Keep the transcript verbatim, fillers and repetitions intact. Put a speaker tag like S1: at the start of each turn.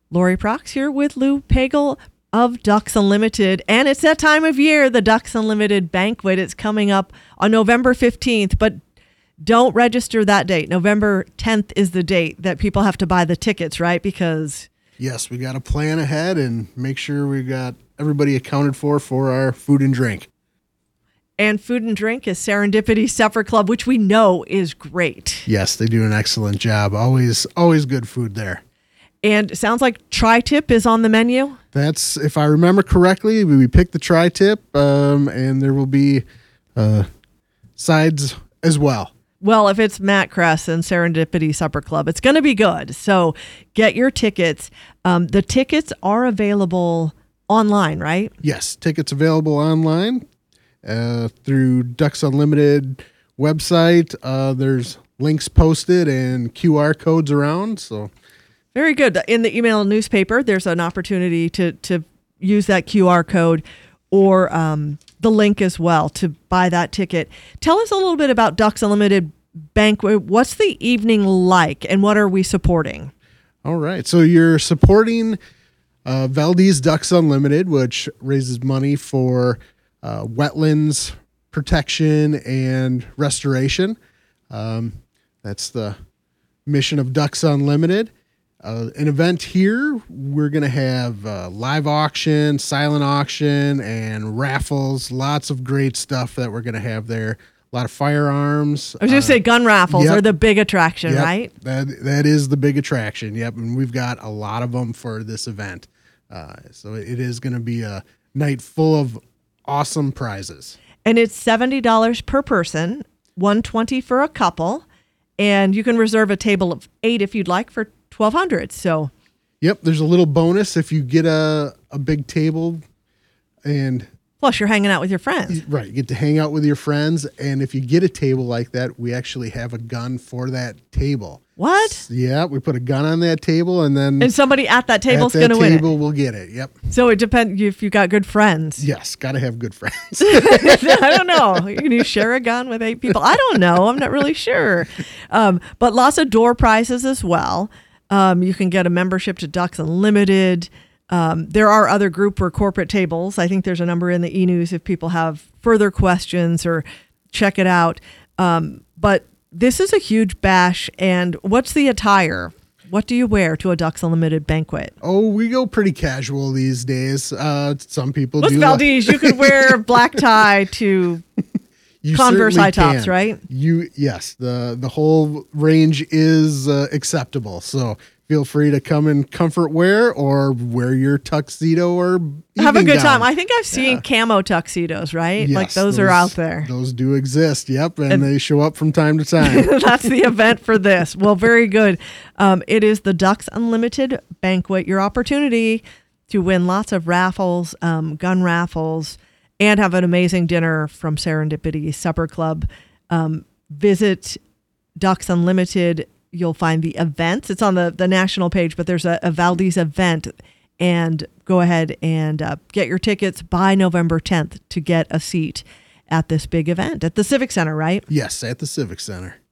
S1: Lori Prox here with Lou Pagel of Ducks Unlimited. And it's that time of year, the Ducks Unlimited banquet. It's coming up on November fifteenth, but don't register that date. November tenth is the date that people have to buy the tickets, right? Because
S2: yes, we got to plan ahead and make sure we got everybody accounted for for our food and drink.
S1: And food and drink is Serendipity Supper Club, which we know is great.
S2: Yes, they do an excellent job. Always, always good food there.
S1: And it sounds like tri-tip is on the menu.
S2: That's, if I remember correctly, we, we picked the tri-tip, um, and there will be uh, sides as well.
S1: Well, if it's Matt Kress and Serendipity Supper Club, it's going to be good. So get your tickets. Um, the tickets are available online, right?
S2: Yes, tickets available online uh, through Ducks Unlimited website. Uh, there's links posted and Q R codes around. So
S1: very good. In the email newspaper, there's an opportunity to to use that Q R code or um, the link as well to buy that ticket. Tell us a little bit about Ducks Unlimited banquet. What's the evening like, and what are we supporting?
S2: All right. So you're supporting uh, Valdez Ducks Unlimited, which raises money for uh, wetlands protection and restoration. Um, that's the mission of Ducks Unlimited. Uh, an event here, we're going to have uh, live auction, silent auction, and raffles. Lots of great stuff that we're going to have there. A lot of firearms.
S1: I was going to uh, say gun raffles
S2: yep.
S1: are the big attraction,
S2: yep.
S1: right?
S2: That That is the big attraction, yep. And we've got a lot of them for this event. Uh, so it is going to be a night full of awesome prizes.
S1: And it's seventy dollars per person, one hundred twenty dollars for a couple. And you can reserve a table of eight if you'd like for twelve hundred dollars. So,
S2: yep, there's a little bonus if you get a, a big table, and
S1: plus you're hanging out with your friends.
S2: Right, you get to hang out with your friends, and if you get a table like that, we actually have a gun for that table.
S1: What?
S2: Yeah, we put a gun on that table, and then
S1: and somebody at that table is going to
S2: win it.
S1: table
S2: will get it. Yep.
S1: So it depends if you got good friends.
S2: Yes, got to have good friends.
S1: I don't know. Can you share a gun with eight people? I don't know. I'm not really sure. Um, but lots of door prizes as well. Um, you can get a membership to Ducks Unlimited. Um, there are other group or corporate tables. I think there's a number in the e-news if people have further questions or check it out. Um, but this is a huge bash. And what's the attire? What do you wear to a Ducks Unlimited banquet?
S2: Oh, we go pretty casual these days. Uh, some people
S1: What's
S2: do.
S1: Valdez? You could wear a black tie to
S2: You
S1: Converse high
S2: can.
S1: tops, right?
S2: You yes, the the whole range is uh, acceptable. So feel free to come in comfort wear or wear your tuxedo or
S1: have a good
S2: gown.
S1: time. I think I've seen yeah. camo tuxedos, right?
S2: Yes,
S1: like those, those are out there.
S2: Those do exist. Yep, and,
S1: and
S2: they show up from time to time.
S1: That's the event for this. Well, very good. Um, it is the Ducks Unlimited banquet. Your opportunity to win lots of raffles, um, gun raffles, and have an amazing dinner from Serendipity Supper Club. Um, visit Ducks Unlimited. You'll find the events. It's on the, the national page, but there's a, a Valdez event. And go ahead and uh, get your tickets by November tenth to get a seat at this big event at the Civic Center, right?
S2: Yes, at the Civic Center.